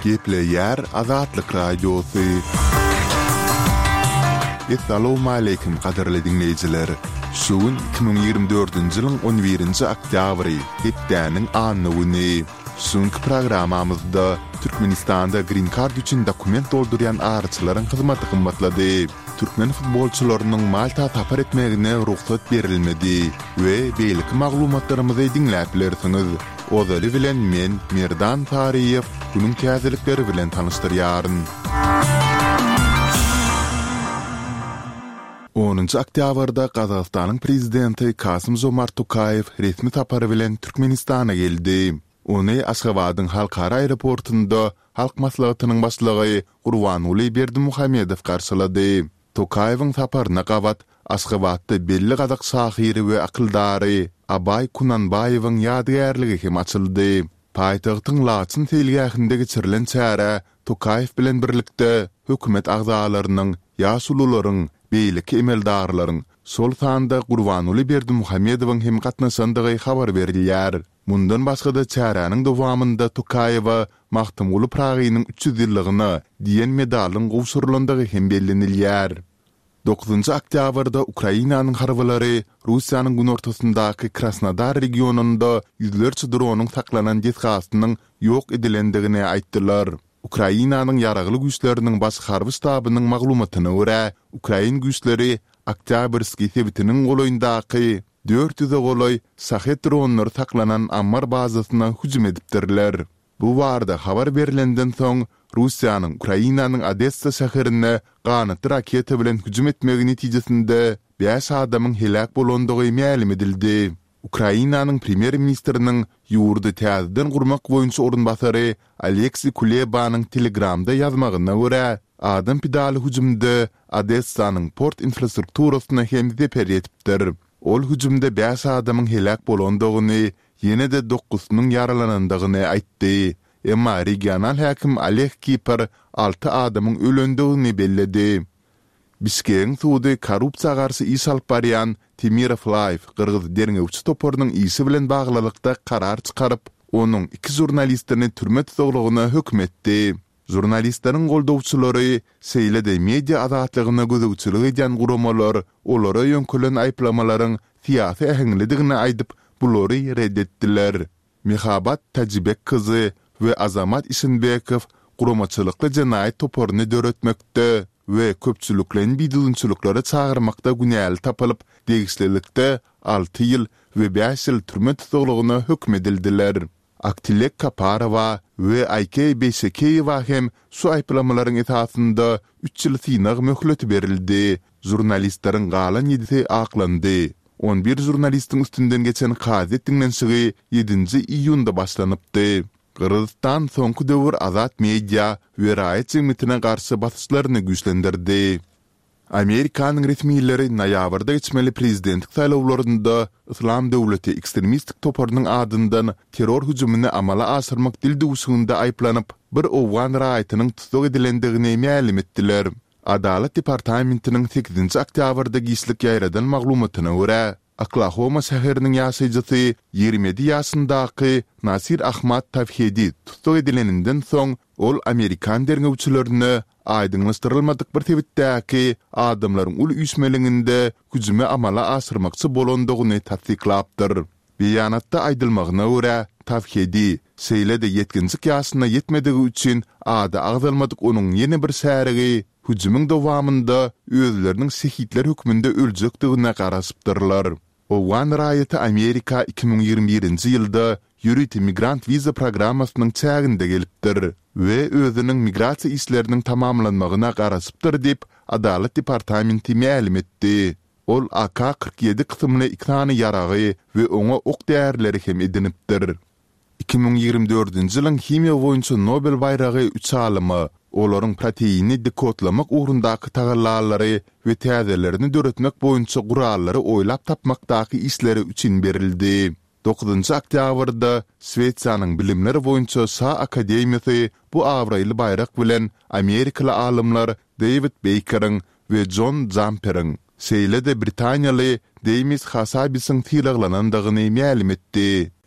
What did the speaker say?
Kepler Azatlık Radyosu. Assalamu alaykum qadarly dinleyijiler. Şuun 2024-nji ýylyň 11-nji oktýabry, hepdäniň anyny. Şuňky programamyzda Türkmenistanda Green Card üçin dokument doldurýan arçylaryň hyzmaty gymmatlady. Türkmen futbolçylarynyň Malta tapar etmegine ruhsat berilmedi we beýleki maglumatlarymyzy dinläp bilersiňiz. Ozaly bilen men Merdan Tariýew bunyň täzelikleri bilen tanyşdyrýaryn. 10-njy oktýabrda Gazagystanyň prezidenti Kasym-Jomart Tokayew resmi tapary bilen Türkmenistana geldi. Ony Aşgabatyň halkara aeroportunda halk maslahatynyň başlygy Gurbanuly Berdimuhammedow garşylady. Tokayewiň taparyna gabat Aşgabatda belli gadak şahyry we akyldary Abay Kunanbayewiň ýadygärligi hem açyldy. Paýtagtyň Laçyn telgähinde geçirilen çäre Tokayew bilen birlikde hökümet agzalarynyň, ýaşulularyň, beýleki emeldarlaryň sol sanda Gurbanuly Berdimuhammedowyň hem gatnaşandygy habar berilýär. Mundan başga da çäräniň dowamında Tokayewa Mahtumly Pragynyň 300 ýyllygyna diýen medalyň gowşurulandygy hem bellenilýär. 9-njy oktýabrda Ukrainanyň harbalary Russiýanyň günortasyndaky Krasnodar regionunda ýüzlerçe dronyň saklanan ýetgastynyň ýok edilendigini aýtdylar. Ukrainanyň ýaragly güýçleriniň baş harby ştabynyň maglumatyna görä, Ukrain güýçleri Oktýabrski sebitiniň golaýyndaky 400 golay sahet dronlar saklanan ammar bazasyna hüjüm edipdirler. Bu barada habar berilenden soň Russiýanyň Ukrainanyň Odessa şäherine ganaty raketa bilen hüjüm etmegi netijesinde 5 adamyň helak bolandygy ma'lum edildi. Ukrainanyň premier ministriniň ýurdy täzeden gurmak boýunça orunbasary Aleksey Kulebanyň Telegramda ýazmagyna görä, adam pidaly hüjümde Odessanyň port infrastrukturasyna hem zeper etipdir. Ol hüjümde 5 adamyň helak bolandygyny, ýene-de 9-nyň yaralanandygyny aýtdy. Emma regional hakim Alek Kiper 6 adamyň ölendigini belledi. Bişkeň suwdy korrupsiýa garşy iş alyp barýan Timiraflayew Kırgız derňewçi toporynyň isi bilen baglylykda karar çykaryp, onuň 2 jurnalistini türme tutuglygyna hökm etdi. Jurnalistleriň goldawçylary seýlede media azatlygyna gözegçilik edýän guramalar olara ýönkelen aýplamalaryň siýasy ähengligini aýdyp, bulary reddetdiler. Mihabat Tajibek kızı we Azamat Isinbekow guramaçylykly jenaýat toporyny döretmekde we köpçüliklerin bidunçylyklara çağırmakda günäli tapylyp, degislilikde 6 ýyl we 5 ýyl türme tutuglygyna hökm edildiler. Aktilek Kaparova we Aykey Beşekeýewa hem şu aýplamalaryň esasynda 3 ýyl synagy möhleti berildi. Jurnalistleriň galan 7-si aklandy. 11 jurnalistiň üstünden geçen gazet dinlenşigi 7-nji iýunda başlanypdy. Kırgızstan soňky döwür azat media we raýat jemgyýetine garşy basyşlaryny güýçlendirdi. Amerikanyň resmiýetleri noýabrda geçmeli prezidentlik saýlawlarynda Islam döwleti ekstremistik toporynyň adyndan terror hüjümini amala aşyrmak dildiwşygynda aýplanyp, bir owgan raýatynyň tutsak edilendigini ma'lum etdiler. Adalet departamentiniň 8-nji oktýabrda gyslyk ýaýradan maglumatyna görä, Oklahoma şäheriniň ýaşaýjysy 27 ýaşyndaky Nasir Ahmad Tawhidi tutsak edileninden soň ol Amerikan derňewçilerini aýdynlaşdyrylmadyk bir sebäpdäki adamlaryň ul üýsmeliginde hüjüme amala aşyrmakçy bolandygyny tasdiklapdyr. Beýanatda aýdylmagyna görä, Tawhidi seýlede 70 ýaşyna ýetmedigi üçin ada agzalmadyk onuň ýene bir särigi hüjümüň dowamında özleriniň sehitler hökmünde öljekdigine garaşypdyrlar. Owan raýaty Amerika 2021-nji ýylda ýürüti migrant viza programasynyň çäginde gelipdir we özüniň migrasiýa işleriniň tamamlanmagyna garaşypdyr diýip Adalet departamenti ma'lum etdi. Ol AK-47 kysymly iknany ýaragy we oňa ok därleri hem edinipdir. 2024-nji ýylyň himiýa boýunça Nobel baýragy 3 alymy olaryň proteini dekotlamak ugrundaky tagallalary we täzelerini döretmek boýunça gurallary oýlap tapmakdaky işleri üçin berildi. 9-njy oktýabrda Swediýanyň bilimleri boýunça Sa Akademiýasy bu awraýly baýrak bilen Amerikaly alymlar David Baker'ın we John Zamper'ın seýlede Britaniýaly Demis Hasabisyň tyraglanandygyny ma'lum etdi.